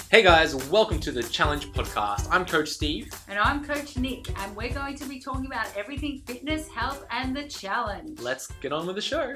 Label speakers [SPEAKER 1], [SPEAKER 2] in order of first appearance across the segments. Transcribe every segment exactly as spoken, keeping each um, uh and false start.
[SPEAKER 1] Hey guys, welcome to the Challenge Podcast. I'm Coach Steve.
[SPEAKER 2] And I'm Coach Nick, and we're going to be talking about everything fitness, health, and the challenge.
[SPEAKER 1] Let's get on with the show.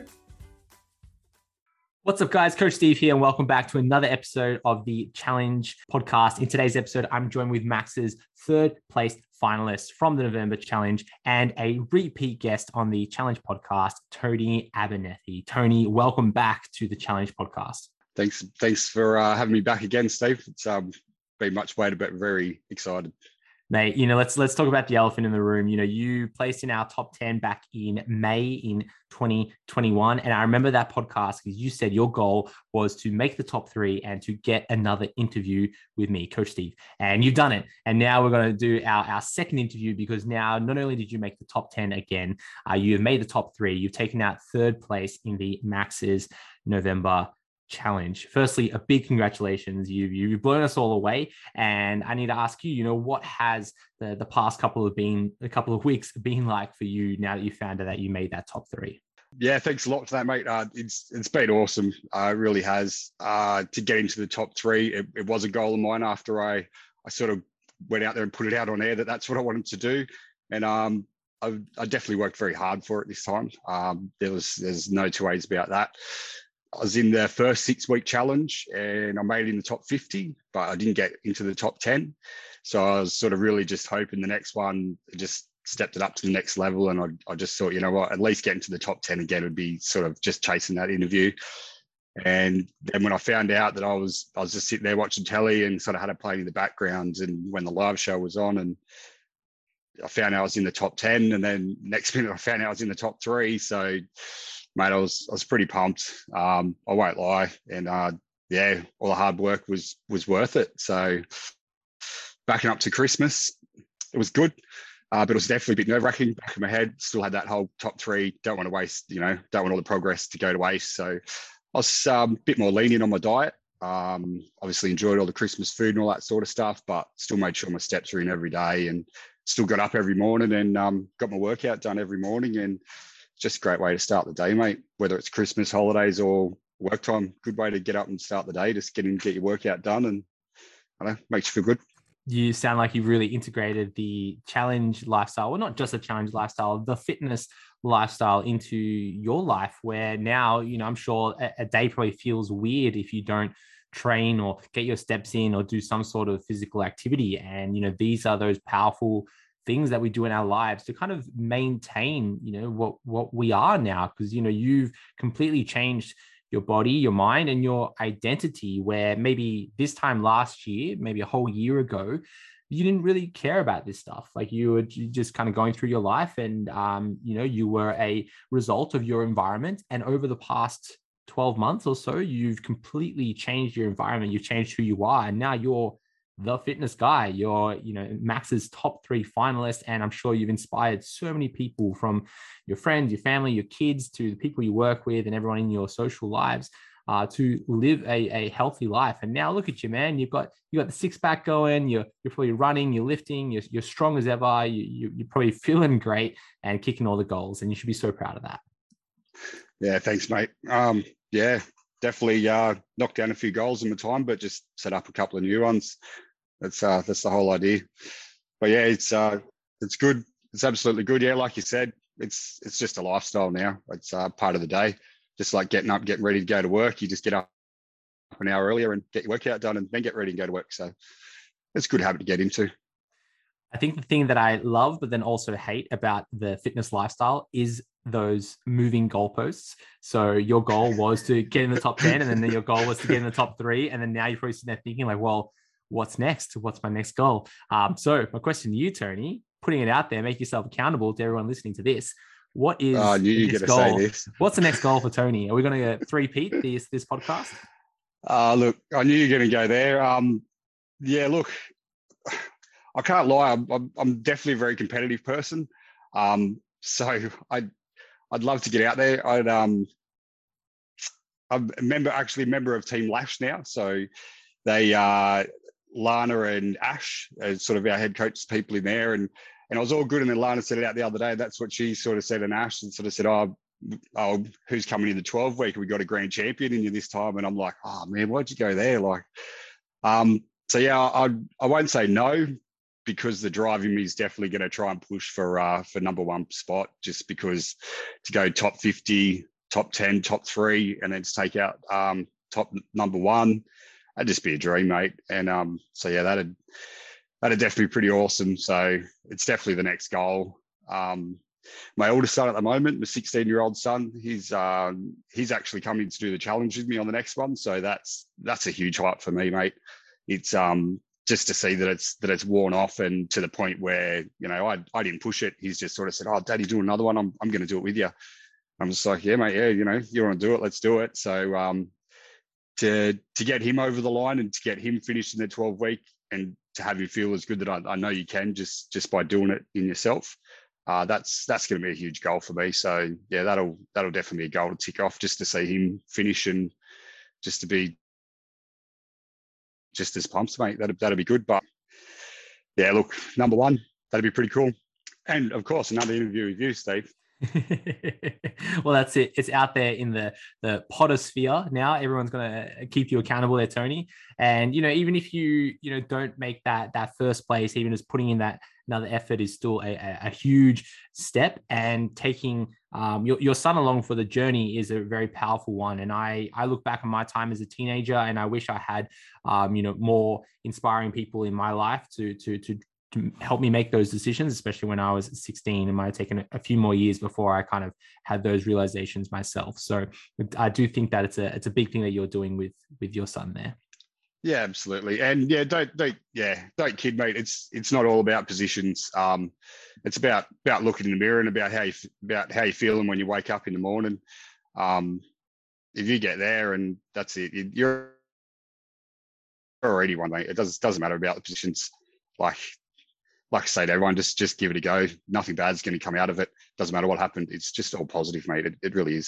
[SPEAKER 3] What's up, guys? Coach Steve here, and welcome back to another episode of the Challenge Podcast. In today's episode, I'm joined with Max's third place finalist from the November Challenge and a repeat guest on the Challenge Podcast, Tony Abernethy. Tony, welcome back to the Challenge Podcast.
[SPEAKER 4] Thanks, thanks for uh, having me back again, Steve. It's um, been much waited, but very excited.
[SPEAKER 3] Mate, you know, let's let's talk about the elephant in the room. You know, you placed in our top ten back in May in twenty twenty-one. And I remember that podcast because you said your goal was to make the top three and to get another interview with me, Coach Steve. And you've done it. And now we're going to do our, our second interview because now not only did you make the top ten again, uh, you have made the top three. You've taken out third place in the Max's November Challenge. Firstly, a big congratulations. You, you've blown us all away. And I need to ask you, you know, what has the, the past couple of been a couple of weeks been like for you now that you found out that you made that top three?
[SPEAKER 4] Yeah, thanks a lot for that, mate. Uh, it's it's been awesome. Uh, it really has. Uh, to get into the top three, it, it was a goal of mine after I I sort of went out there and put it out on air that that's what I wanted to do. And um, I, I definitely worked very hard for it this time. Um, there was there's no two ways about that. I was in the first six-week challenge and I made it in the top fifty, but I didn't get into the top ten. So I was sort of really just hoping the next one just stepped it up to the next level. And I, I just thought, you know what, at least getting to the top ten again would be sort of just chasing that interview. And then when I found out that I was, I was just sitting there watching telly and sort of had it playing in the background, and when the live show was on, and I found out I was in the top ten, and then next minute I found out I was in the top three. So mate, I was I was pretty pumped. Um, I won't lie, and uh, yeah, all the hard work was was worth it. So backing up to Christmas, it was good, uh, but it was definitely a bit nerve wracking. Back in my head, still had that whole top three. Don't want to waste, you know, don't want all the progress to go to waste. So I was um, a bit more lenient on my diet. Um, obviously enjoyed all the Christmas food and all that sort of stuff, but still made sure my steps were in every day, and still got up every morning and um, got my workout done every morning. And just a great way to start the day, mate, whether it's Christmas, holidays, or work time. Good way to get up and start the day. Just get in, get your workout done, and I don't know, makes you feel good.
[SPEAKER 3] You sound like you've really integrated the challenge lifestyle, well, not just a challenge lifestyle, the fitness lifestyle into your life, where now, you know, I'm sure a, a day probably feels weird if you don't train or get your steps in or do some sort of physical activity. And, you know, these are those powerful things that we do in our lives to kind of maintain, you know, what, what we are now. Because, you know, you've completely changed your body, your mind, and your identity, where maybe this time last year, maybe a whole year ago, you didn't really care about this stuff. Like you were just kind of going through your life, and, um, you know, you were a result of your environment. And over the past twelve months or so, you've completely changed your environment. You've changed who you are. And now you're the fitness guy. You're, you know, Max's top three finalist. And I'm sure you've inspired so many people, from your friends, your family, your kids, to the people you work with and everyone in your social lives, uh, to live a, a healthy life. And now look at you, man. You've got, you got the six pack going. You're, you're probably running, you're lifting, you're, you're strong as ever. You, you, you're probably feeling great and kicking all the goals. And you should be so proud of that.
[SPEAKER 4] Yeah. Thanks, mate. Um, yeah, definitely uh, knocked down a few goals in my time, but just set up a couple of new ones. That's uh, that's the whole idea. But yeah, it's uh, it's good. It's absolutely good. Yeah, like you said, it's it's just a lifestyle now. It's uh, part of the day. Just like getting up, getting ready to go to work. You just get up an hour earlier and get your workout done, and then get ready and go to work. So it's a good habit to get into.
[SPEAKER 3] I think the thing that I love, but then also hate about the fitness lifestyle is those moving goalposts. So your goal was to get in the top ten, and then your goal was to get in the top three. And then now you're probably sitting there thinking like, well, what's next? What's my next goal? Um, so my question to you, Tony, putting it out there, make yourself accountable to everyone listening to this. What is
[SPEAKER 4] oh, I knew you were going to say this.
[SPEAKER 3] What's the next goal for Tony? Are we going to three-peat this, this podcast?
[SPEAKER 4] Uh, look, I knew you were going to go there. Um, yeah, look, I can't lie. I'm, I'm, I'm definitely a very competitive person. Um, so I'd, I'd love to get out there. I'd, um, I'm a member, actually a member of Team Lash now. So they, uh, Lana and Ash, as sort of our head coaches, people in there, and and I was all good. And then Lana said it out the other day. That's what she sort of said, and Ash and sort of said, "Oh, oh, who's coming in the twelve week? We got a grand champion in you this time." And I'm like, "Oh man, why'd you go there?" Like, um, so yeah, I I won't say no, because the drive in me is definitely going to try and push for uh, for number one spot, just because to go top fifty, top ten, top three, and then to take out um, top number one, that'd just be a dream, mate. And um, so yeah, that'd that'd definitely be pretty awesome. So it's definitely the next goal. Um, my oldest son at the moment, my sixteen-year-old son, he's um, he's actually coming to do the challenge with me on the next one. So that's that's a huge hype for me, mate. It's um just to see that it's that it's worn off, and to the point where, you know, I I didn't push it. He's just sort of said, "Oh, Daddy, do another one. I'm I'm going to do it with you." I'm just like, "Yeah, mate. Yeah, you know, you want to do it? Let's do it." So um, to to get him over the line and to get him finished in the twelve week, and to have you feel as good that I, I know you can just just by doing it in yourself, uh, that's that's going to be a huge goal for me. So yeah, that'll that'll definitely be a goal to tick off, just to see him finish and just to be just as pumped, mate. That'd, that'd be good. But yeah, look, number one, that'd be pretty cool. And of course, another interview with you, Steve.
[SPEAKER 3] Well, that's it. It's out there in the the podosphere now. Everyone's going to keep you accountable there, Tony. And, you know, even if you, you know, don't make that that first place, even just putting in that another effort is still a, a, a huge step. And taking um, your, your son along for the journey is a very powerful one. And I, I look back on my time as a teenager, and I wish I had, um, you know, more inspiring people in my life to, to, to, to help me make those decisions, especially when I was sixteen. It might have taken a few more years before I kind of had those realizations myself. So I do think that it's a, it's a big thing that you're doing with, with your son there.
[SPEAKER 4] Yeah, absolutely. And yeah, don't don't yeah, don't kid, mate. It's it's not all about positions. Um, it's about about looking in the mirror and about how you about how you feeling when you wake up in the morning. Um, if you get there and that's it, you're already one, mate. It doesn't doesn't matter about the positions. Like like I say to everyone, just just give it a go. Nothing bad's going to come out of it. Doesn't matter what happened. It's just all positive, mate. It, it really is.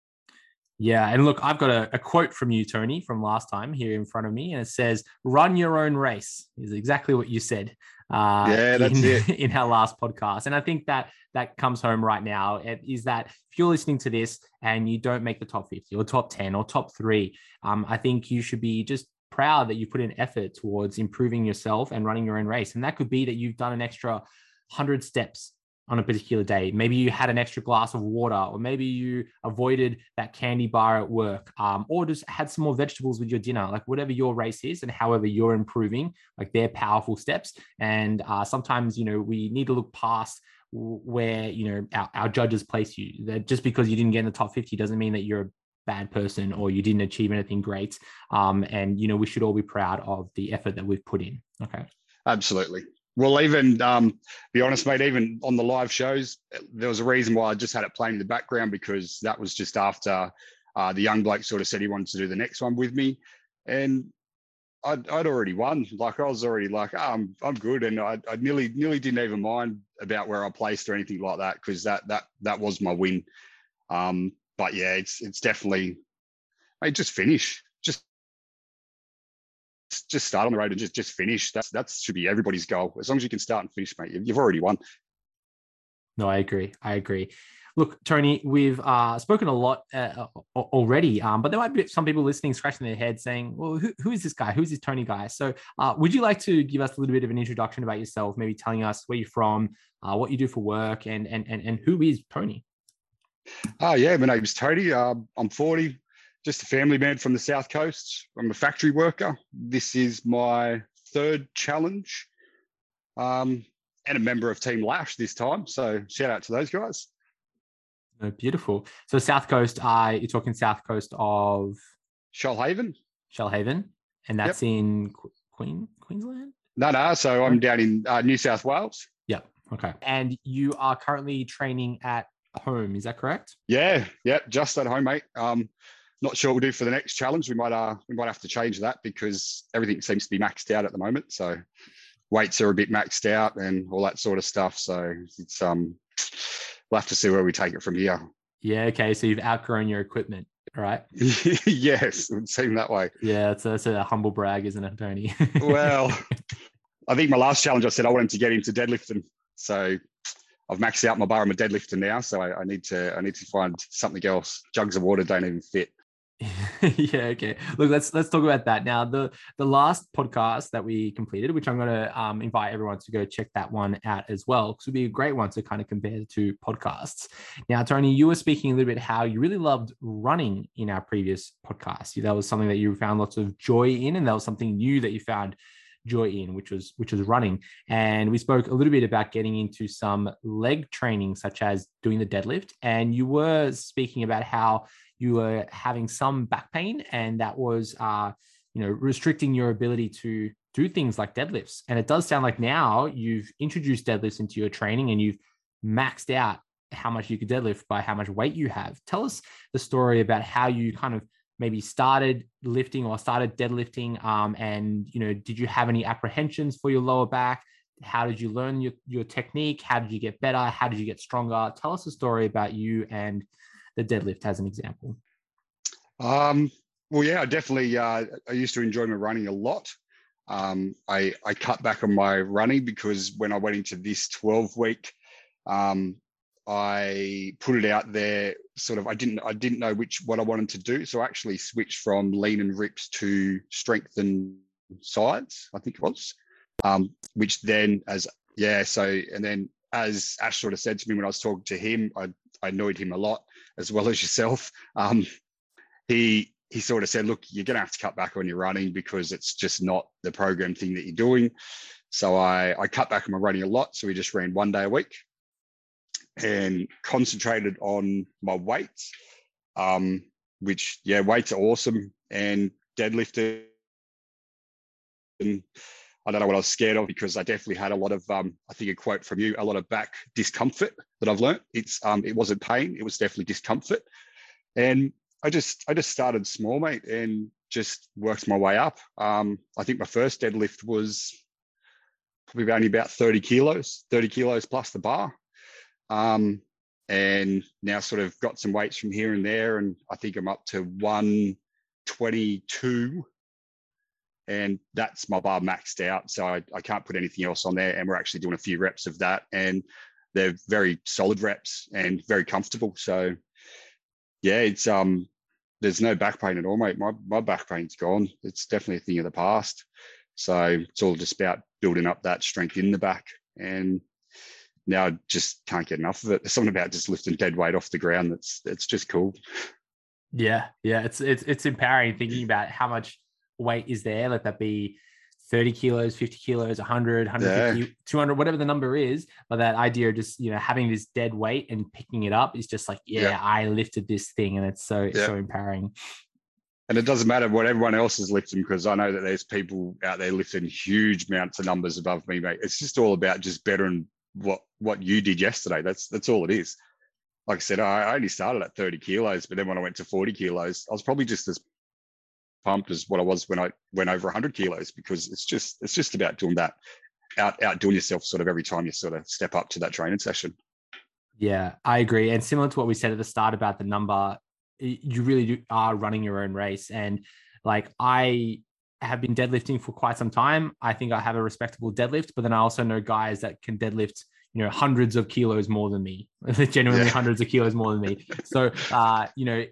[SPEAKER 3] Yeah. And look, I've got a, a quote from you, Tony, from last time here in front of me. And it says, "Run your own race," is exactly what you said uh,
[SPEAKER 4] yeah, that's
[SPEAKER 3] in,
[SPEAKER 4] it.
[SPEAKER 3] in our last podcast. And I think that that comes home right now. It is that if you're listening to this and you don't make the top fifty or top ten or top three, um, I think you should be just proud that you put in effort towards improving yourself and running your own race. And that could be that you've done an extra one hundred steps on a particular day. Maybe you had an extra glass of water, or maybe you avoided that candy bar at work, um, or just had some more vegetables with your dinner. Like whatever your race is and however you're improving, like they're powerful steps. And uh, sometimes, you know, we need to look past where, you know, our, our judges place you. That just because you didn't get in the top fifty doesn't mean that you're a bad person or you didn't achieve anything great. Um, and, you know, we should all be proud of the effort that we've put in. Okay.
[SPEAKER 4] Absolutely. Well, even um, be honest, mate, even on the live shows, there was a reason why I just had it playing in the background, because that was just after uh, the young bloke sort of said he wanted to do the next one with me. And I'd, I'd already won. Like I was already like, oh, I'm I'm good. And I, I nearly nearly didn't even mind about where I placed or anything like that, because that that that was my win. Um, but yeah, it's it's definitely, mate, just finish. Just just start on the road and just just finish. That's that should be everybody's goal. As long as you can start and finish, mate, you've already won.
[SPEAKER 3] No, I agree. I agree. Look, Tony, we've uh, spoken a lot uh, already, um, but there might be some people listening scratching their head saying, well, who, who is this guy? Who's this Tony guy? So uh, would you like to give us a little bit of an introduction about yourself, maybe telling us where you're from, uh, what you do for work, and and and, and who is Tony?
[SPEAKER 4] Oh, yeah, my name's Tony. Uh, I'm forty, just a family man from the South Coast. I'm a factory worker. This is my third challenge, um, and a member of Team Lash this time. So shout out to those guys.
[SPEAKER 3] Oh, beautiful. So South Coast, uh, you're talking South Coast of
[SPEAKER 4] Shoalhaven.
[SPEAKER 3] Shoalhaven, and that's yep. in Qu- Queen Queensland?
[SPEAKER 4] No, no. So I'm down in uh, New South Wales.
[SPEAKER 3] Yep. Okay. And you are currently training at home, is that correct?
[SPEAKER 4] Yeah, yeah, just at home, mate. Um, not sure what we'll do for the next challenge. We might uh we might have to change that because everything seems to be maxed out at the moment. So weights are a bit maxed out and all that sort of stuff. So it's um we'll have to see where we take it from here.
[SPEAKER 3] Yeah, okay. So you've outgrown your equipment, right?
[SPEAKER 4] Yes, it would seem that way.
[SPEAKER 3] Yeah, that's a, that's a humble brag, isn't it, Tony?
[SPEAKER 4] Well, I think my last challenge, I said I wanted to get into deadlifting. So I've maxed out my bar. I'm a deadlifter now, so I, I need to I need to find something else. Jugs of water don't even fit.
[SPEAKER 3] Yeah, okay. Look, let's let's talk about that now. The the last podcast that we completed, which I'm going to um, invite everyone to go check that one out as well, because it would be a great one to kind of compare the two podcasts. Now, Tony, you were speaking a little bit how you really loved running in our previous podcast. That was something that you found lots of joy in, and that was something new that you found joy in, which was which was running. And we spoke a little bit about getting into some leg training, such as doing the deadlift. And you were speaking about how you were having some back pain, and that was, uh, you know, restricting your ability to do things like deadlifts. And it does sound like now you've introduced deadlifts into your training and you've maxed out how much you could deadlift by how much weight you have. Tell us the story about how you kind of maybe started lifting or started deadlifting, um, and, you know, did you have any apprehensions for your lower back? How did you learn your, your technique? How did you get better? How did you get stronger? Tell us a story about you and the deadlift as an example.
[SPEAKER 4] Um, well, yeah, I definitely, uh, I used to enjoy my running a lot. Um, I, I cut back on my running because when I went into this twelve week, um, I put it out there sort of, I didn't, I didn't know which, what I wanted to do. So I actually switched from lean and rips to strength and sides, I think it was, um, which then as, yeah. So, and then as Ash sort of said to me when I was talking to him, I, I annoyed him a lot as well as yourself. Um, he, he sort of said, look, you're going to have to cut back on your running because it's just not the program thing that you're doing. So I, I cut back on my running a lot. So we just ran one day a week and concentrated on my weights, um, which, yeah, weights are awesome, and deadlifted. And I don't know what I was scared of because I definitely had a lot of, um, I think a quote from you, a lot of back discomfort that I've learned. It's, um, it wasn't pain, it was definitely discomfort. And I just, I just started small, mate, and just worked my way up. Um, I think my first deadlift was probably only about thirty kilos, thirty kilos plus the bar. Um, and now sort of got some weights from here and there. And I think I'm up to one twenty-two, and that's my bar maxed out. So I, I can't put anything else on there. And we're actually doing a few reps of that, and they're very solid reps and very comfortable. So yeah, it's, um, there's no back pain at all, mate. My, my back pain's gone. It's definitely a thing of the past. So it's all just about building up that strength in the back. And now I just can't get enough of it. There's something about just lifting dead weight off the ground that's it's just cool.
[SPEAKER 3] Yeah, yeah, it's it's it's empowering thinking about how much weight is there. Let that be thirty kilos, fifty kilos, one hundred, one fifty, yeah. two hundred, whatever the number is. But that idea of just, you know, having this dead weight and picking it up is just like, yeah, yeah. I lifted this thing, and it's so yeah. so empowering.
[SPEAKER 4] And it doesn't matter what everyone else is lifting, because I know that there's people out there lifting huge amounts of numbers above me, mate. It's just all about just bettering what what you did yesterday. That's that's all it is. Like I said, I only started at thirty kilos, but then when I went to forty kilos, I was probably just as pumped as what I was when I went over one hundred kilos, because it's just it's just about doing that, out outdoing yourself sort of every time you sort of step up to that training session.
[SPEAKER 3] Yeah, I agree. And similar to what we said at the start about the number, you really do, are running your own race. And like, I have been deadlifting for quite some time. I think I have a respectable deadlift, but then I also know guys that can deadlift, you know, hundreds of kilos more than me, genuinely yeah. hundreds of kilos more than me. So, uh, you know,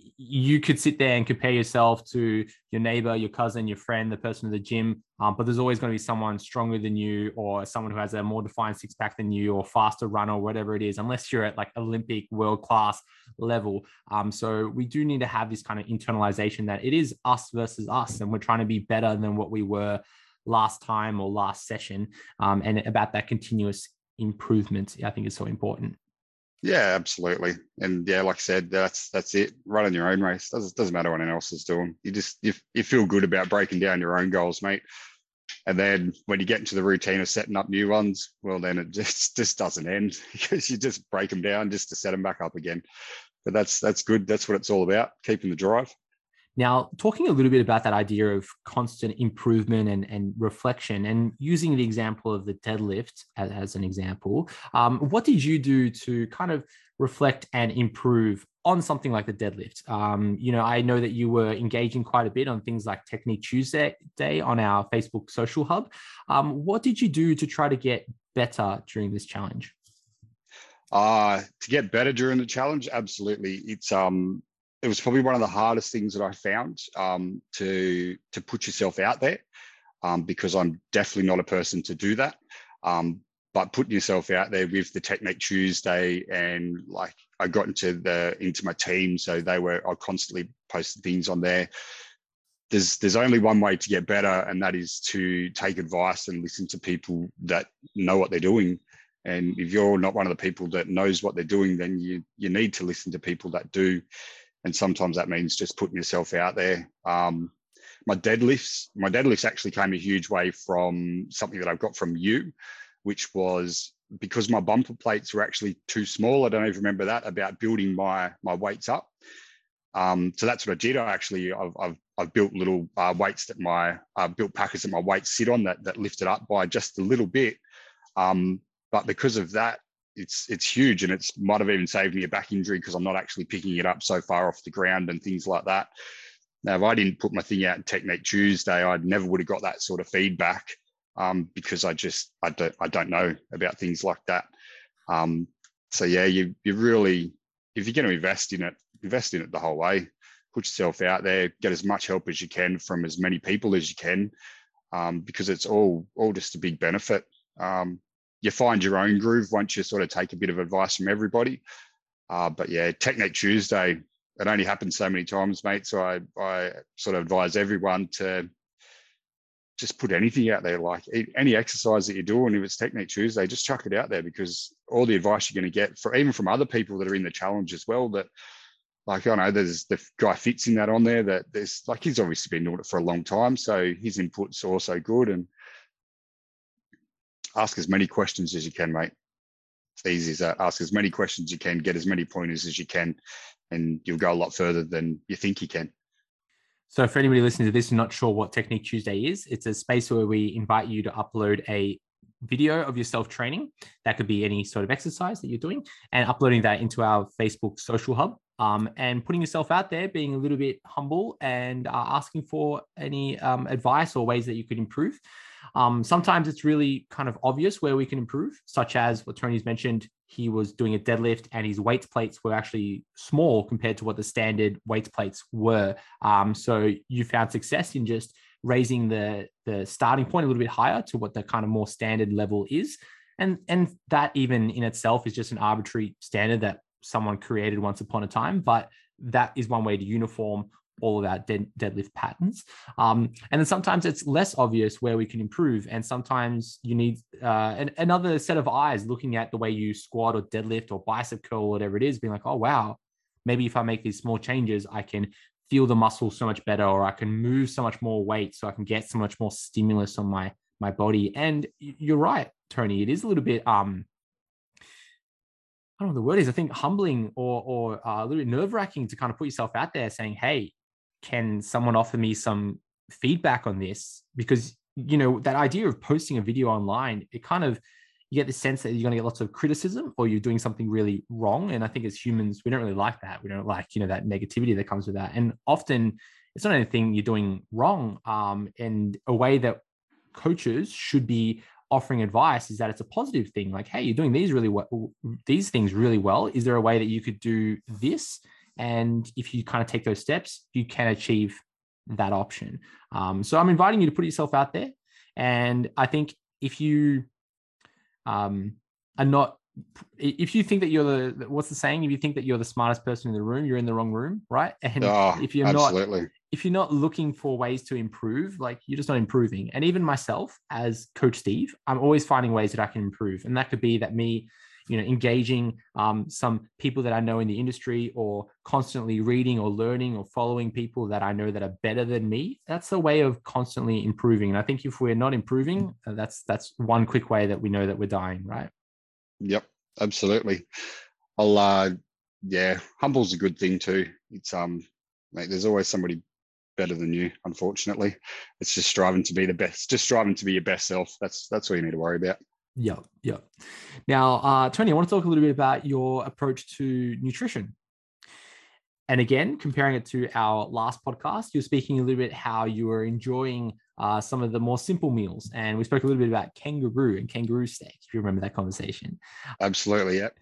[SPEAKER 3] you could sit there and compare yourself to your neighbor, your cousin, your friend, the person at the gym. Um, but there's always going to be someone stronger than you, or someone who has a more defined six pack than you, or faster runner, or whatever it is, unless you're at like Olympic world class level. Um, so we do need to have this kind of internalization that it is us versus us, and we're trying to be better than what we were last time or last session. Um, and about that continuous improvement, I think is so important.
[SPEAKER 4] Yeah, absolutely. And yeah, like I said, that's that's it. Running your own race. Doesn't doesn't matter what anyone else is doing. You just you, you feel good about breaking down your own goals, mate. And then when you get into the routine of setting up new ones, well, then it just just doesn't end, because you just break them down just to set them back up again. But that's that's good. That's what it's all about, keeping the drive.
[SPEAKER 3] Now, talking a little bit about that idea of constant improvement and, and reflection, and using the example of the deadlift as, as an example, um, what did you do to kind of reflect and improve on something like the deadlift? Um, you know, I know that you were engaging quite a bit on things like Technique Tuesday Day on our Facebook social hub. Um, what did you do to try to get better during this challenge?
[SPEAKER 4] Uh, to get better during the challenge, absolutely. It's um. it was probably one of the hardest things that I found, um, to to put yourself out there, um, because I'm definitely not a person to do that. Um, but putting yourself out there with the Technique Tuesday, and like I got into the into my team, so they were I constantly posted things on there. There's there's only one way to get better, and that is to take advice and listen to people that know what they're doing. And if you're not one of the people that knows what they're doing, then you you need to listen to people that do. And sometimes that means just putting yourself out there. Um, my deadlifts, my deadlifts actually came a huge way from something that I've got from you, which was because my bumper plates were actually too small. I don't even remember that, about building my my weights up. Um, so that's what I did. I actually, I've, I've, I've built little uh, weights that my, uh, built packets that my weights sit on that, that lift it up by just a little bit. Um, but because of that, it's, it's huge, and it's might have even saved me a back injury because I'm not actually picking it up so far off the ground and things like that. Now, if I didn't put my thing out in Technique Tuesday, I never would have got that sort of feedback, um, because I just, I don't, I don't know about things like that. Um, so yeah, you, you really, if you're going to invest in it, invest in it the whole way. Put yourself out there, get as much help as you can from as many people as you can, um, because it's all all just a big benefit. Um, you find your own groove once you sort of take a bit of advice from everybody. Uh, but yeah, Technique Tuesday, it only happens so many times, mate. So I, I sort of advise everyone to just put anything out there, like any exercise that you're doing. If it's Technique Tuesday, just chuck it out there, because all the advice you're going to get, for even from other people that are in the challenge as well, that, like, I know there's the guy Fitz in that on there, that there's like, he's obviously been doing it for a long time, so his input's also good. And ask as many questions as you can, mate. It's easy as that. Ask as many questions as you can, get as many pointers as you can, and you'll go a lot further than you think you can.
[SPEAKER 3] So for anybody listening to this and not sure what Technique Tuesday is, it's a space where we invite you to upload a video of yourself training. That could be any sort of exercise that you're doing, and uploading that into our Facebook social hub, um, and putting yourself out there, being a little bit humble, and uh, asking for any um, advice or ways that you could improve. Um, sometimes it's really kind of obvious where we can improve, such as what Tony's mentioned. He was doing a deadlift and his weights plates were actually small compared to what the standard weights plates were. Um, so you found success in just raising the, the starting point a little bit higher to what the kind of more standard level is. And, and that even in itself is just an arbitrary standard that someone created once upon a time, but that is one way to uniform all of our dead, deadlift patterns. Um, and then sometimes it's less obvious where we can improve. And sometimes you need uh, an, another set of eyes looking at the way you squat or deadlift or bicep curl, or whatever it is, being like, oh, wow, maybe if I make these small changes, I can feel the muscle so much better, or I can move so much more weight, so I can get so much more stimulus on my, my body. And you're right, Tony, it is a little bit, um, I don't know what the word is, I think humbling or, or uh, a little bit nerve wracking to kind of put yourself out there saying, hey, can someone offer me some feedback on this? Because, you know, that idea of posting a video online, it kind of, you get the sense that you're going to get lots of criticism or you're doing something really wrong. And I think as humans, we don't really like that. We don't like, you know, that negativity that comes with that. And often it's not anything you're doing wrong. Um, and a way that coaches should be offering advice is that it's a positive thing. Like, hey, you're doing these really well, these things really well. Is there a way that you could do this? And if you kind of take those steps, you can achieve that option. Um, so I'm inviting you to put yourself out there. And I think if you um, are not, if you think that you're the, what's the saying? If you think that you're the smartest person in the room, you're in the wrong room, right? And
[SPEAKER 4] oh,
[SPEAKER 3] if you're
[SPEAKER 4] absolutely.
[SPEAKER 3] not, if you're not looking for ways to improve, like you're just not improving. And even myself as Coach Steve, I'm always finding ways that I can improve. And that could be that me, you know, engaging um, some people that I know in the industry, or constantly reading or learning or following people that I know that are better than me. That's a way of constantly improving. And I think if we're not improving, uh, that's that's one quick way that we know that we're dying, right?
[SPEAKER 4] Yep, absolutely. I'll, uh, yeah, humble's a good thing too. It's, um, mate, there's always somebody better than you, unfortunately. It's just striving to be the best, just striving to be your best self. That's, that's all you need to worry about.
[SPEAKER 3] Yeah, yeah. Now, uh, Tony, I want to talk a little bit about your approach to nutrition. And again, comparing it to our last podcast, you're speaking a little bit how you were enjoying uh, some of the more simple meals. And we spoke a little bit about kangaroo and kangaroo steak, if you remember that conversation.
[SPEAKER 4] Absolutely, yeah.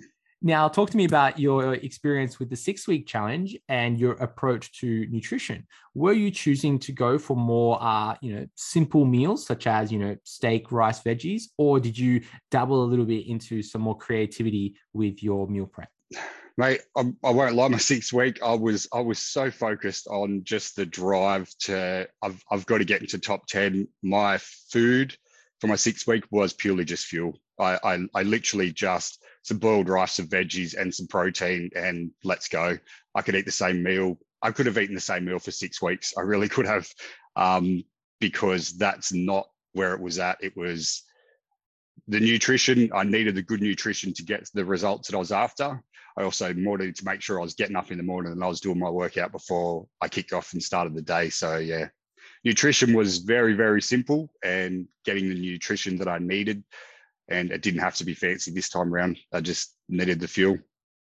[SPEAKER 3] Now, talk to me about your experience with the six-week challenge and your approach to nutrition. Were you choosing to go for more, uh, you know, simple meals such as, you know, steak, rice, veggies, or did you dabble a little bit into some more creativity with your meal prep?
[SPEAKER 4] Mate, I, I won't lie. My sixth week, I was I was so focused on just the drive to. I've I've got to get into top ten. My food for my sixth week was purely just fuel. I I, I literally just some boiled rice, some veggies, and some protein, and let's go. I could eat the same meal. I could have eaten the same meal for six weeks. I really could have, um, because that's not where it was at. It was the nutrition. I needed the good nutrition to get the results that I was after. I also wanted to make sure I was getting up in the morning and I was doing my workout before I kicked off and started the day. So yeah, nutrition was very, very simple, and getting the nutrition that I needed. And it didn't have to be fancy this time around. I just needed the fuel.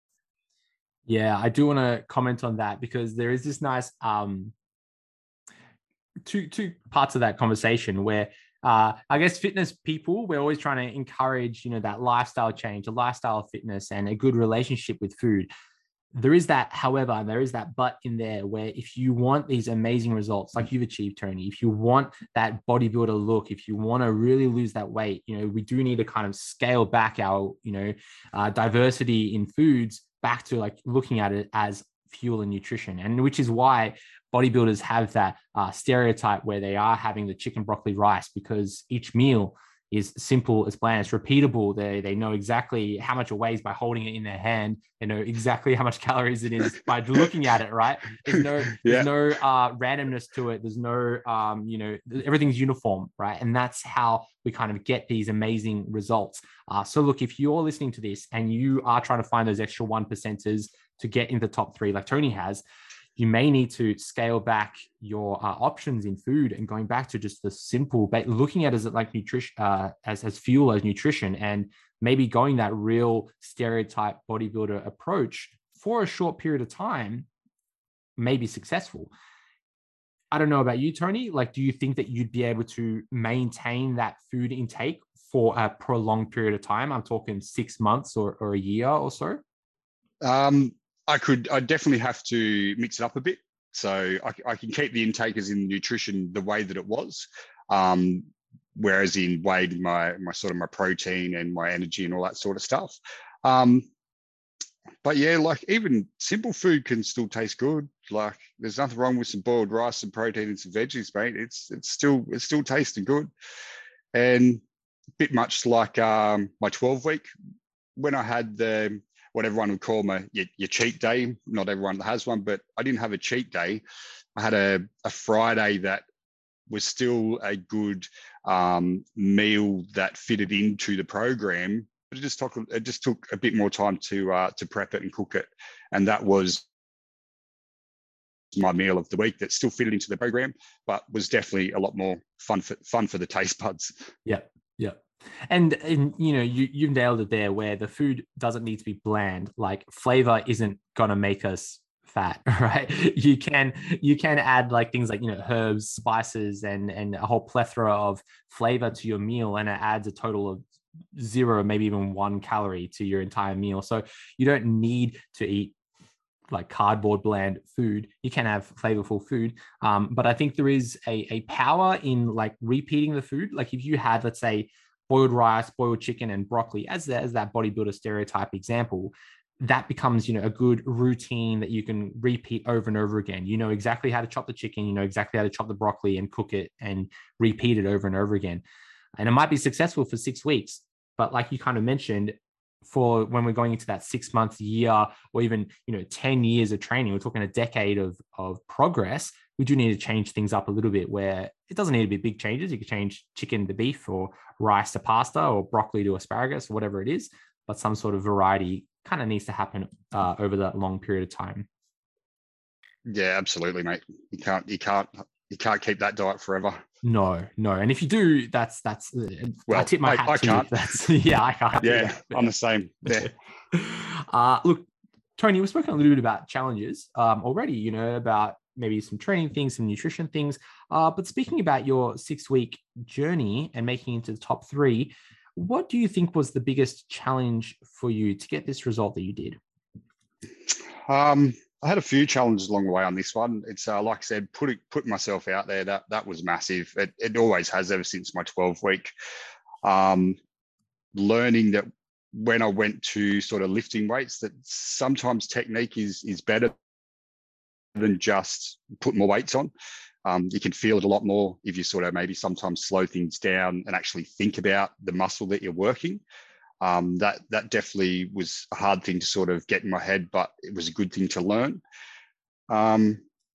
[SPEAKER 3] Yeah, I do want to comment on that because there is this nice um, two two parts of that conversation where uh, I guess fitness people, we're always trying to encourage, you know, that lifestyle change, a lifestyle of fitness and a good relationship with food. There is that, however, there is that but in there where if you want these amazing results like you've achieved, Tony, if you want that bodybuilder look, if you want to really lose that weight, you know, we do need to kind of scale back our, you know, uh, diversity in foods back to like looking at it as fuel and nutrition. And which is why bodybuilders have that uh, stereotype where they are having the chicken, broccoli, rice, because each meal is simple, it's bland, it's repeatable. They they know exactly how much it weighs by holding it in their hand. They know exactly how much calories it is by looking at it, right? There's no
[SPEAKER 4] yeah.
[SPEAKER 3] there's no uh, randomness to it. There's no um, you know, everything's uniform, right? And that's how we kind of get these amazing results. Uh, so look, if you're listening to this and you are trying to find those extra one percenters to get in the top three, like Tony has, you may need to scale back your uh, options in food and going back to just the simple, but looking at it as like nutrition, uh, as, as fuel, as nutrition, and maybe going that real stereotype bodybuilder approach for a short period of time may be successful. I don't know about you, Tony. Like, do you think that you'd be able to maintain that food intake for a prolonged period of time? I'm talking six months or, or a year or so.
[SPEAKER 4] Um, I could, I definitely have to mix it up a bit. So I, I can keep the intake as in nutrition the way that it was. Um, whereas in weighed my, my sort of my protein and my energy and all that sort of stuff. Um, but yeah, like even simple food can still taste good. Like there's nothing wrong with some boiled rice and protein and some veggies, mate. It's, it's still, it's still tasting good. And a bit much like um, my twelve week, when I had the, what everyone would call my your, your cheat day. Not everyone has one, but I didn't have a cheat day. I had a, a Friday that was still a good um, meal that fitted into the program, but it just took it just took a bit more time to uh, to prep it and cook it, and that was my meal of the week that still fitted into the program, but was definitely a lot more fun for fun for the taste buds.
[SPEAKER 3] Yeah, yeah. And, and you know, you, you've nailed it there where the food doesn't need to be bland. Like flavor isn't going to make us fat, right? You can, you can add like things like, you know, herbs, spices, and, and a whole plethora of flavor to your meal. And it adds a total of zero, maybe even one calorie to your entire meal. So you don't need to eat like cardboard bland food. You can have flavorful food. Um, but I think there is a, a power in like repeating the food. Like if you had, let's say, boiled rice, boiled chicken, and broccoli as, the, as that bodybuilder stereotype example, that becomes, you know, a good routine that you can repeat over and over again. You know exactly how to chop the chicken, you know exactly how to chop the broccoli and cook it and repeat it over and over again. And it might be successful for six weeks, but like you kind of mentioned, for when we're going into that six month year or even, you know, ten years of training, we're talking a decade of, of progress. We do need to change things up a little bit where it doesn't need to be big changes. You can change chicken to beef or rice to pasta or broccoli to asparagus or whatever it is, but some sort of variety kind of needs to happen uh, over that long period of time.
[SPEAKER 4] Yeah, absolutely, mate. You can't, you can't, you can't keep that diet forever.
[SPEAKER 3] No, no. And if you do, that's, that's,
[SPEAKER 4] well,
[SPEAKER 3] I tip my hat
[SPEAKER 4] I, I
[SPEAKER 3] to
[SPEAKER 4] can't.
[SPEAKER 3] you. That's, yeah, I can't.
[SPEAKER 4] Yeah, I'm the same. Yeah.
[SPEAKER 3] uh, look, Tony, we've spoken a little bit about challenges um, already, you know, about maybe some training things, some nutrition things. Uh, but speaking about your six week journey and making it to the top three, What do you think was the biggest challenge for you to get this result that you did?
[SPEAKER 4] Um, I had a few challenges along the way on this one. It's uh, like I said, putting putting myself out there, that that was massive. It, it always has ever since my twelve week. Um, learning that when I went to sort of lifting weights, that sometimes technique is is better than just put more weights on. Um, you can feel it a lot more if you sort of maybe sometimes slow things down and actually think about the muscle that you're working. Um, that that definitely was a hard thing to sort of get in my head, but it was a good thing to learn. Um,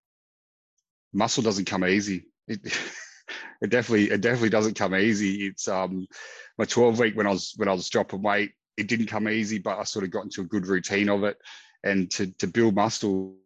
[SPEAKER 4] muscle doesn't come easy. It, it definitely it definitely doesn't come easy. It's um, my twelve week when I was when I was dropping weight, it didn't come easy, but I sort of got into a good routine of it, and to to build muscle,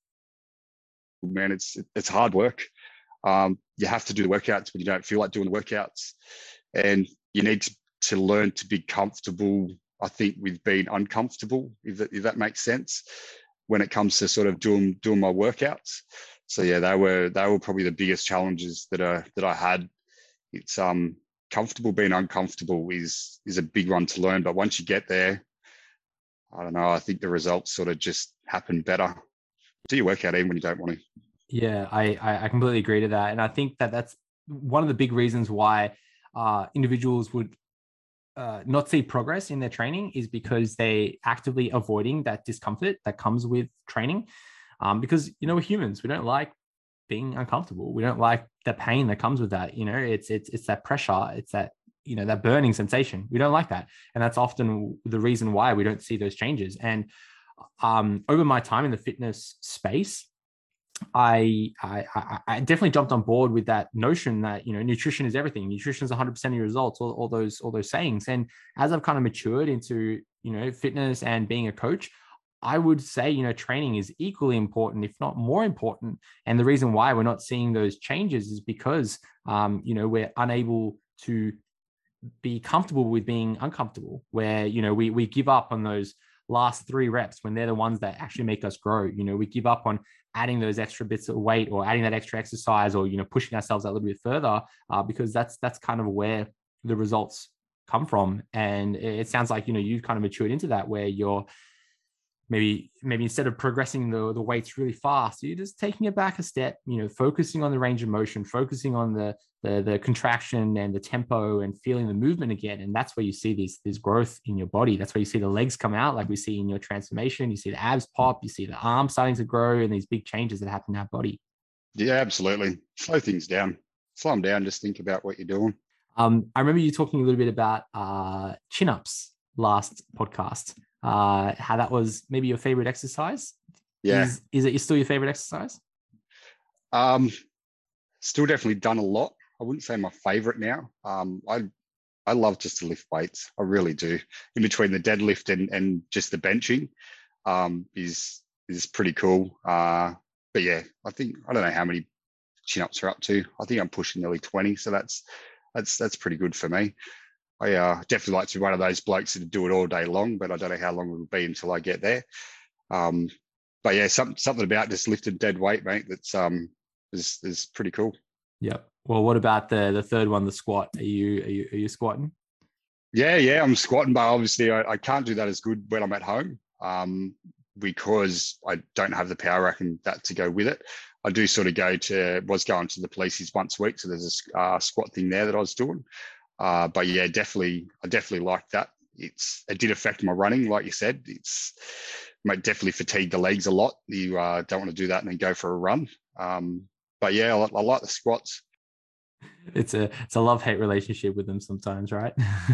[SPEAKER 4] man, it's it's hard work. Um, you have to do the workouts when you don't feel like doing the workouts, and you need to, to learn to be comfortable, I think, with being uncomfortable, if that, if that makes sense, when it comes to sort of doing doing my workouts. So yeah, they were they were probably the biggest challenges that I that I had. It's um comfortable being uncomfortable is is a big one to learn, but once you get there, I don't know, I think the results sort of just happen better. Do your workout even when you don't want to.
[SPEAKER 3] Yeah, I, I completely agree to that. And I think that that's one of the big reasons why uh, individuals would uh, not see progress in their training is because they actively avoiding that discomfort that comes with training. Um, because, you know, we're humans, we don't like being uncomfortable. We don't like the pain that comes with that. You know, it's, it's, it's that pressure. It's that, you know, that burning sensation. We don't like that. And that's often the reason why we don't see those changes. And um, over my time in the fitness space, I, I I definitely jumped on board with that notion that, you know, nutrition is everything. Nutrition is one hundred percent of your results, all, all those all those sayings. And as I've kind of matured into, you know, fitness and being a coach, I would say, you know, training is equally important, if not more important. And the reason why we're not seeing those changes is because, um, you know, we're unable to be comfortable with being uncomfortable, where, you know, we we give up on those last three reps when they're the ones that actually make us grow. You know, we give up on adding those extra bits of weight or adding that extra exercise, or, you know, pushing ourselves a little bit further uh, because that's that's kind of where the results come from. And it sounds like, you know, you've kind of matured into that, where you're maybe maybe instead of progressing the, the weights really fast, you're just taking it back a step, you know, focusing on the range of motion, focusing on the the, the contraction and the tempo and feeling the movement again. And that's where you see this, this growth in your body. That's where you see the legs come out, like we see in your transformation. You see the abs pop, you see the arms starting to grow, and these big changes that happen in our body.
[SPEAKER 4] Yeah, absolutely. Slow things down. Slow them down. Just think about what you're doing.
[SPEAKER 3] Um, I remember you talking a little bit about uh, chin-ups last podcast, uh, how that was maybe your favorite exercise.
[SPEAKER 4] Yeah.
[SPEAKER 3] Is, is it still your favorite exercise?
[SPEAKER 4] Um, still definitely done a lot. I wouldn't say my favorite now. Um, I I love just to lift weights. I really do. In between the deadlift and and just the benching, um, is is pretty cool. Uh, but yeah, I think I don't know how many chin-ups are up to. I think I'm pushing nearly twenty, so that's that's that's pretty good for me. I uh, definitely like to be one of those blokes that do it all day long, but I don't know how long it will be until I get there. Um, but yeah, some, something about just lifting dead weight, mate, that's um is is pretty cool.
[SPEAKER 3] Yep. Well, what about the the third one, the squat? Are you are you are you squatting?
[SPEAKER 4] Yeah, yeah, I'm squatting, but obviously I, I can't do that as good when I'm at home, um, because I don't have the power rack and that to go with it. I do sort of go to was going to the police's once a week, so there's a uh, squat thing there that I was doing. Uh, but yeah, definitely, I definitely like that. It's it did affect my running, like you said. It's might definitely fatigue the legs a lot. You uh, don't want to do that and then go for a run. Um, but yeah, I, I like the squats.
[SPEAKER 3] It's a it's a love-hate relationship with them sometimes, right?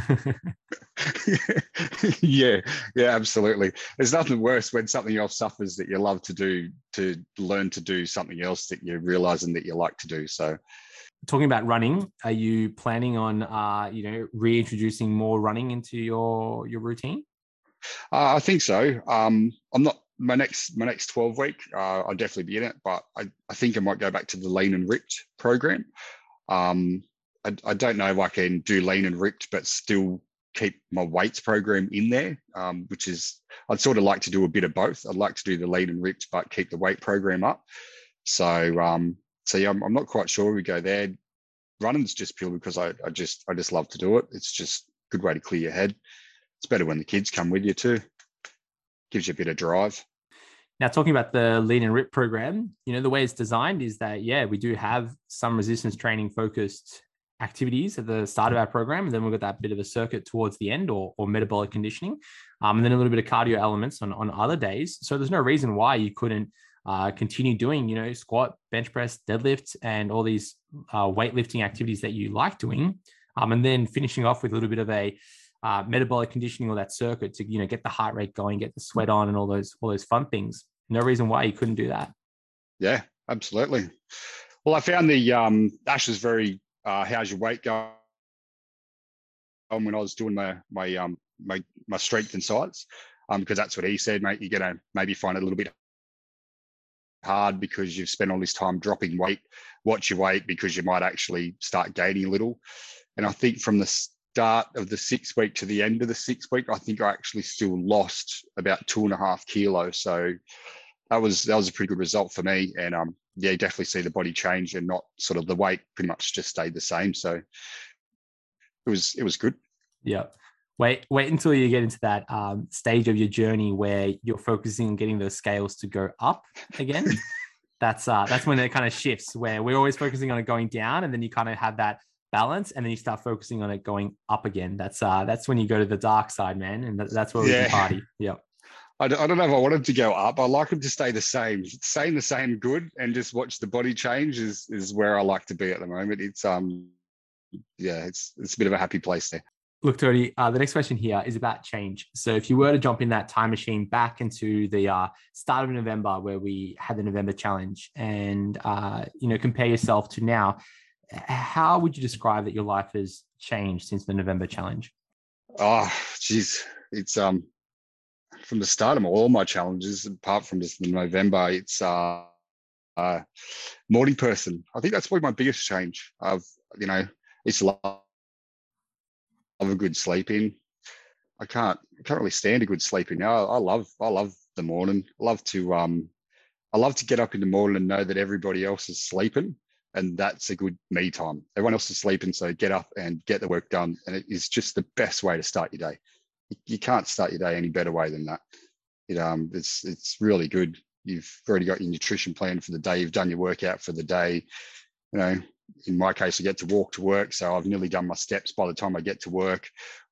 [SPEAKER 4] yeah, yeah, absolutely. There's nothing worse when something else suffers that you love to do, to learn to do something else that you're realizing that you like to do. So
[SPEAKER 3] talking about running, are you planning on uh, you know, reintroducing more running into your your routine?
[SPEAKER 4] Uh, I think so. Um, I'm not my next my next twelve week. Uh, I'll definitely be in it, but I, I think I might go back to the lean and ripped program. Um, I, I don't know if I can do lean and ripped, but still keep my weights program in there, um, which is I'd sort of like to do a bit of both. I'd like to do the lean and ripped, but keep the weight program up. So um, so yeah, I'm, I'm not quite sure we go there. Running's just purely because I, I just I just love to do it. It's just good way to clear your head. It's better when the kids come with you too. Gives you a bit of drive.
[SPEAKER 3] Now, talking about the Lean and Rip program, you know, the way it's designed is that, yeah, we do have some resistance training focused activities at the start of our program. And then we've got that bit of a circuit towards the end, or, or metabolic conditioning. Um, and then a little bit of cardio elements on, on other days. So there's no reason why you couldn't uh, continue doing, you know, squat, bench press, deadlift, and all these uh, weightlifting activities that you like doing. Um, and then finishing off with a little bit of a Uh, metabolic conditioning, or that circuit to, you know, get the heart rate going, get the sweat on, and all those all those fun things. No reason why you couldn't do that.
[SPEAKER 4] Yeah, absolutely. Well, I found the um, Ash was very uh, how's your weight going when I was doing my my um my my strength and size, um because that's what he said, mate. You're gonna maybe find it a little bit hard because you've spent all this time dropping weight. Watch your weight, because you might actually start gaining a little. And I think from the start of the sixth week to the end of the sixth week, I think I actually still lost about two and a half kilos. So that was that was a pretty good result for me. And um, yeah, you definitely see the body change, and not sort of the weight pretty much just stayed the same. So it was it was good.
[SPEAKER 3] Yeah. Wait, wait until you get into that um, stage of your journey where you're focusing on getting those scales to go up again. that's uh, that's when it kind of shifts, where we're always focusing on it going down, and then you kind of have that balance, and then you start focusing on it going up again. That's uh that's when you go to the dark side, man, and that, that's where we
[SPEAKER 4] yeah.
[SPEAKER 3] can party. Yeah.
[SPEAKER 4] I don't, I don't know if I want them to go up. I like them to stay the same. Staying the same good, and just watch the body change is is where I like to be at the moment. It's um yeah, it's it's a bit of a happy place there.
[SPEAKER 3] Look, Tony, uh, the next question here is about change. So if you were to jump in that time machine back into the uh, start of November, where we had the November challenge, and uh, you know, compare yourself to now, how would you describe that your life has changed since the November challenge?
[SPEAKER 4] Oh, geez. It's um from the start of all my challenges, apart from just the November, it's uh, uh morning person. I think that's probably my biggest change. I've, you know, it's love, love a good sleep in. I can't I can't really stand a good sleep in now. I, I love I love the morning. I love to um I love to get up in the morning and know that everybody else is sleeping. And that's a good me time. Everyone else is sleeping, so get up and get the work done. And it is just the best way to start your day. You can't start your day any better way than that. It um, it's it's really good. You've already got your nutrition plan for the day. You've done your workout for the day. You know, in my case, I get to walk to work, so I've nearly done my steps by the time I get to work.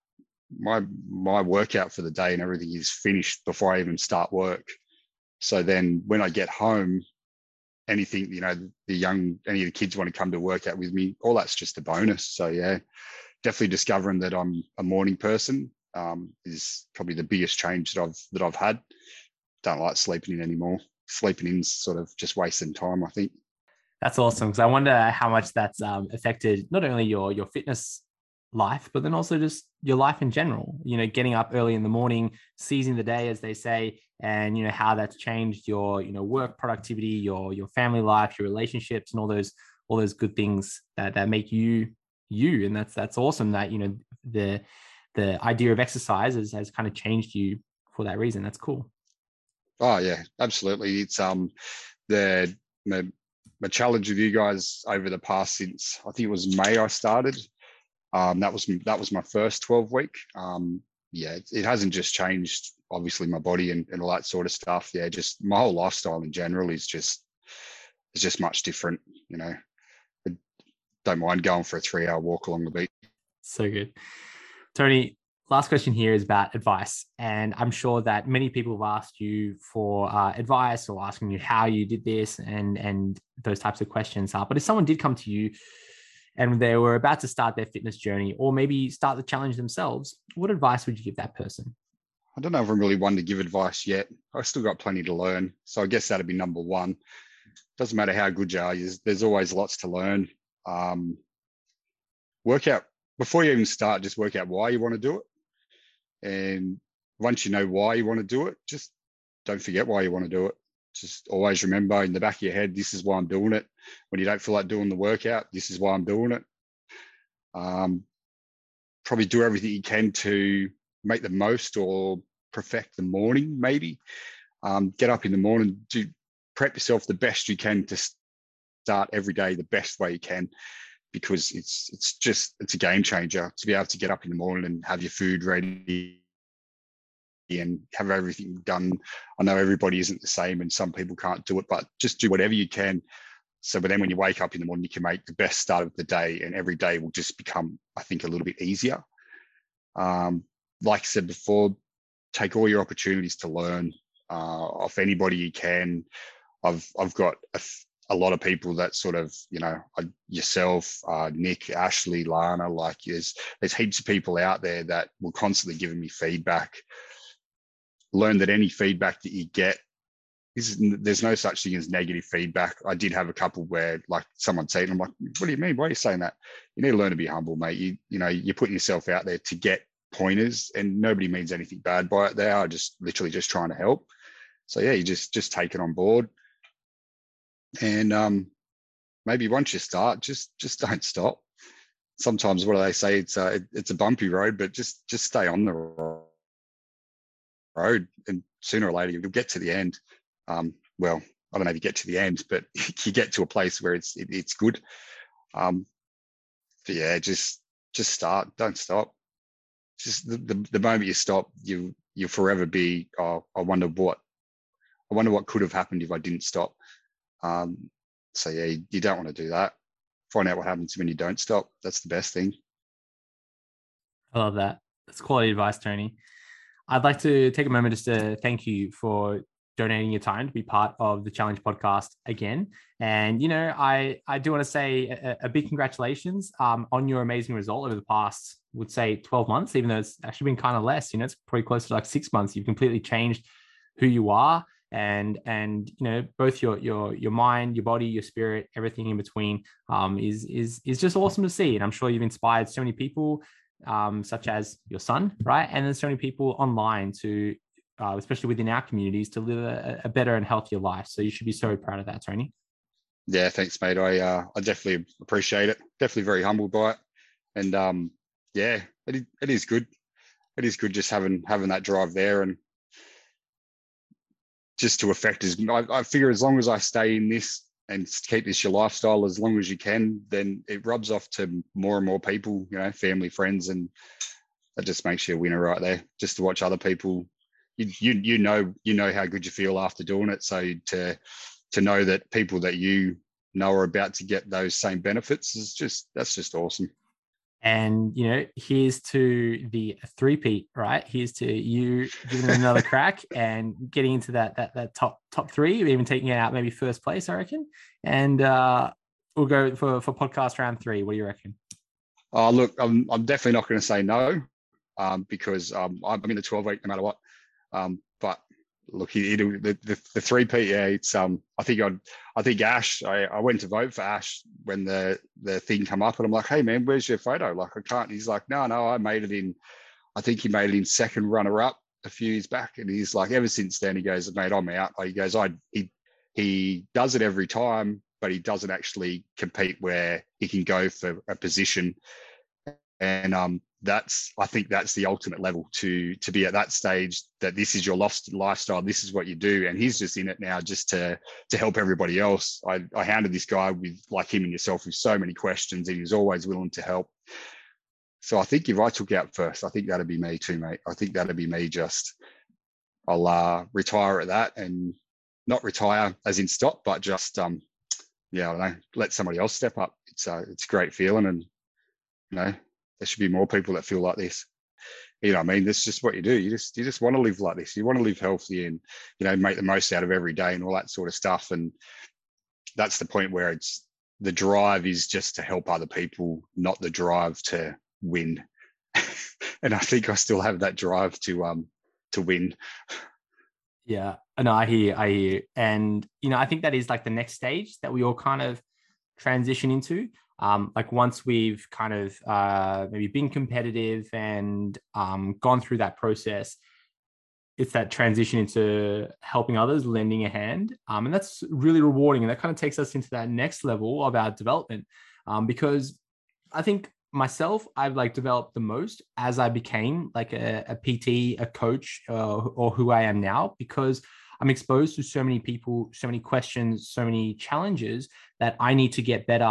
[SPEAKER 4] My my workout for the day and everything is finished before I even start work. So then when I get home, anything, you know, the young, any of the kids want to come to work out with me, all that's just a bonus. So yeah, definitely discovering that I'm a morning person um, is probably the biggest change that I've, that I've had. Don't like sleeping in anymore. Sleeping in's sort of just wasting time, I think.
[SPEAKER 3] That's awesome. Because I wonder how much that's um, affected not only your, your fitness life, but then also just your life in general, you know, getting up early in the morning, seizing the day, as they say, and, you know, how that's changed your, you know, work productivity, your, your family life, your relationships, and all those, all those good things that, that make you, you. And that's, that's awesome that, you know, the, the idea of exercise has, has kind of changed you for that reason. That's cool.
[SPEAKER 4] Oh yeah, absolutely. It's, um, the, the, my challenge with you guys over the past, since I think it was May I started. Um, that was that was my first twelve week. Um, yeah, it, it hasn't just changed, obviously, my body and, and all that sort of stuff. Yeah, just my whole lifestyle in general is just is just much different. You know, I don't mind going for a three hour walk along the beach.
[SPEAKER 3] So good, Tony. Last question here is about advice, and I'm sure that many people have asked you for uh, advice or asking you how you did this and and those types of questions. Uh, but if someone did come to you and they were about to start their fitness journey, or maybe start the challenge themselves, what advice would you give that person?
[SPEAKER 4] I don't know if I'm really one to give advice yet. I've still got plenty to learn. So I guess that'd be number one. Doesn't matter how good you are, there's always lots to learn. Um, work out, before you even start, just work out why you want to do it. And once you know why you want to do it, just don't forget why you want to do it. Just always remember in the back of your head, this is why I'm doing it. When you don't feel like doing the workout, this is why I'm doing it. Um, probably do everything you can to make the most or perfect the morning, maybe. Um, get up in the morning, do prep yourself the best you can to start every day the best way you can. because it's it's just it's a game changer to be able to get up in the morning and have your food ready and have everything done. I know everybody isn't the same and some people can't do it, but just do whatever you can. So, but then when you wake up in the morning, you can make the best start of the day, and every day will just become, I think, a little bit easier. Um, like I said before, take all your opportunities to learn uh, off anybody you can. I've I've got a, a lot of people that sort of, you know, yourself, uh, Nick, Ashley, Lana, like there's, there's heaps of people out there that will constantly giving me feedback. Learn that any feedback that you get, is, there's no such thing as negative feedback. I did have a couple where like someone said, I'm like, what do you mean? Why are you saying that? You need to learn to be humble, mate. You, you know, you're putting yourself out there to get pointers, and nobody means anything bad by it. They are just literally just trying to help. So yeah, you just, just take it on board. And um, maybe once you start, just, just don't stop. Sometimes what do they say? It's a, it's a bumpy road, but just, just stay on the road, and sooner or later you'll get to the end. Um, well, I don't know if you get to the end, but you get to a place where it's it, it's good. Um, but yeah, just just start, don't stop. Just the, the, the moment you stop, you you'll forever be. Oh, I wonder what, I wonder what could have happened if I didn't stop. Um, so yeah, you, you don't want to do that. Find out what happens when you don't stop. That's the best thing.
[SPEAKER 3] I love that. That's quality advice, Tony. I'd like to take a moment just to thank you for donating your time to be part of the Challenge podcast again. And, you know, I, I do want to say a, a big congratulations um, on your amazing result over the past, would say twelve months, even though it's actually been kind of less, you know, it's probably close to like six months. You've completely changed who you are, and, and, you know, both your, your, your mind, your body, your spirit, everything in between um, is, is, is just awesome to see. And I'm sure you've inspired so many people, um, such as your son, right? And there's so many people online to, Uh, especially within our communities, to live a, a better and healthier life. So you should be so proud of that, Tony.
[SPEAKER 4] Yeah, thanks, mate. I uh, I definitely appreciate it. Definitely very humbled by it, and um, yeah, it is, it is good. It is good just having having that drive there, and just to affect as I, I figure as long as I stay in this and keep this your lifestyle as long as you can, then it rubs off to more and more people, you know, family, friends, and that just makes you a winner right there. Just to watch other people. You, you you know you know how good you feel after doing it. So to to know that people that you know are about to get those same benefits is just that's just awesome.
[SPEAKER 3] And you know, here's to the three-peat, right? Here's to you giving it another crack and getting into that that that top top three, even taking it out maybe first place, I reckon. And uh, we'll go for for podcast round three. What do you reckon?
[SPEAKER 4] Oh, look, I'm I'm definitely not going to say no, um, because um, I'm in the twelve week no matter what. Um, but look, he, the, the, the three P, yeah, it's, um, I think I'd, I think Ash, I, I went to vote for Ash when the, the thing come up, and I'm like, hey man, where's your photo? Like, I can't, he's like, no, no, I made it in, I think he made it in second runner up a few years back. And he's like, ever since then, he goes, mate, I'm out. He goes, I, he, he does it every time, but he doesn't actually compete where he can go for a position. And, um, that's, I think that's the ultimate level to, to be at that stage, that this is your lifestyle. This is what you do. And he's just in it now just to, to help everybody else. I, I hounded this guy with, like him and yourself, with so many questions, and he was always willing to help. So I think if I took out first, I think that'd be me too, mate. I think that'd be me. Just, I'll uh, retire at that, and not retire as in stop, but just, um, yeah, I don't know, let somebody else step up. It's a, it's a great feeling. And, you know, there should be more people that feel like this. You know what I mean? That's just what you do. You just you just want to live like this. You want to live healthy and, you know, make the most out of every day and all that sort of stuff. And that's the point where it's, the drive is just to help other people, not the drive to win. And I think I still have that drive to um to win.
[SPEAKER 3] Yeah, no, I hear, I hear. And, you know, I think that is like the next stage that we all kind of transition into. Um, like once we've kind of uh, maybe been competitive and um, gone through that process, it's that transition into helping others, lending a hand. Um, and that's really rewarding. And that kind of takes us into that next level of our development. Um, because I think myself, I've like developed the most as I became like a, a P T, a coach, uh, or who I am now, because I'm exposed to so many people, so many questions, so many challenges that I need to get better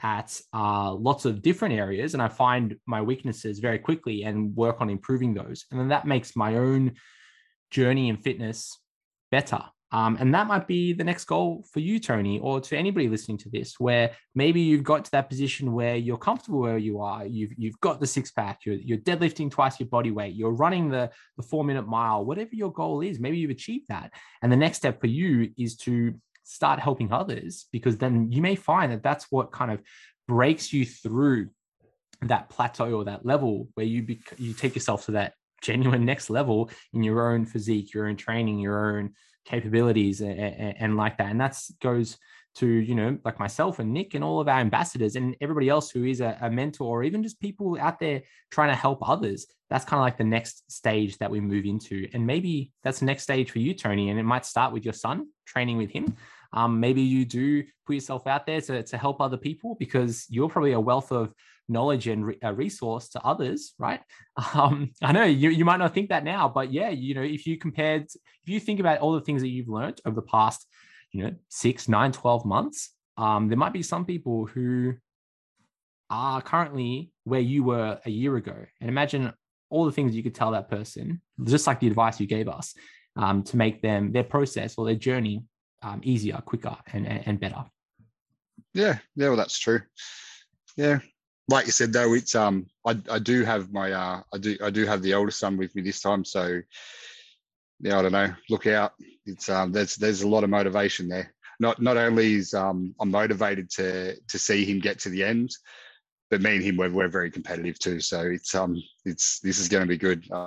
[SPEAKER 3] at uh, lots of different areas, and I find my weaknesses very quickly and work on improving those. And then that makes my own journey in fitness better. Um, and that might be the next goal for you, Tony, or to anybody listening to this, where maybe you've got to that position where you're comfortable where you are. You've you've got the six pack. You're, you're deadlifting twice your body weight. You're running the, the four minute mile, whatever your goal is. Maybe you've achieved that. And the next step for you is to start helping others, because then you may find that that's what kind of breaks you through that plateau or that level where you bec- you take yourself to that genuine next level in your own physique, your own training, your own capabilities, and, and, and like that. And that's goes to, you know, like myself and Nick and all of our ambassadors and everybody else who is a, a mentor, or even just people out there trying to help others. That's kind of like the next stage that we move into. And maybe that's the next stage for you, Tony. And it might start with your son, training with him. Um, maybe you do put yourself out there to, to help other people, because you're probably a wealth of knowledge and re- a resource to others, right? Um, I know you, you might not think that now, but yeah, you know, if you compared, if you think about all the things that you've learned over the past, you know, six, nine, twelve months, um, there might be some people who are currently where you were a year ago. And imagine all the things you could tell that person, just like the advice you gave us, um, to make them, their process or their journey um, easier, quicker, and, and, and better.
[SPEAKER 4] Yeah, yeah, well, that's true. Yeah. Like you said, though, it's um, I, I do have my uh, I do I do have the older son with me this time, so yeah, I don't know. Look out! It's um, there's there's a lot of motivation there. Not not only is um, I'm motivated to to see him get to the end, but me and him we're we're very competitive too. So it's um, it's this is going to be good. Uh,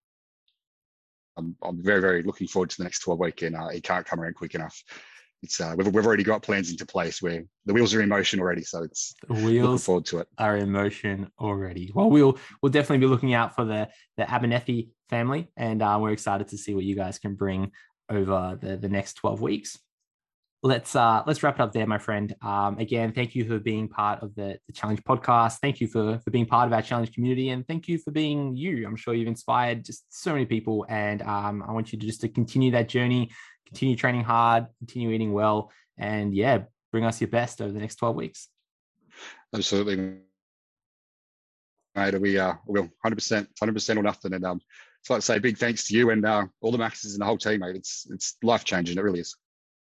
[SPEAKER 4] I'm I'm very very looking forward to the next twelve week, and uh, he can't come around quick enough. It's uh, we've, we've already got plans into place where the wheels are in motion already, so it's
[SPEAKER 3] the wheels
[SPEAKER 4] looking forward to it.
[SPEAKER 3] Are in motion already. Well, we'll we'll definitely be looking out for the the Abernethy family, and uh, we're excited to see what you guys can bring over the the next twelve weeks. Let's uh let's wrap it up there, my friend. Um, again, thank you for being part of the, the Challenge podcast. Thank you for for being part of our Challenge community, and thank you for being you. I'm sure you've inspired just so many people, and um, I want you to just to continue that journey. Continue training hard, continue eating well, and yeah, bring us your best over the next twelve weeks.
[SPEAKER 4] Absolutely, mate. We uh, will one hundred percent, one hundred percent or nothing. And um, so I'd say big thanks to you and uh, all the Maxes and the whole team, mate. It's it's life changing. It really is.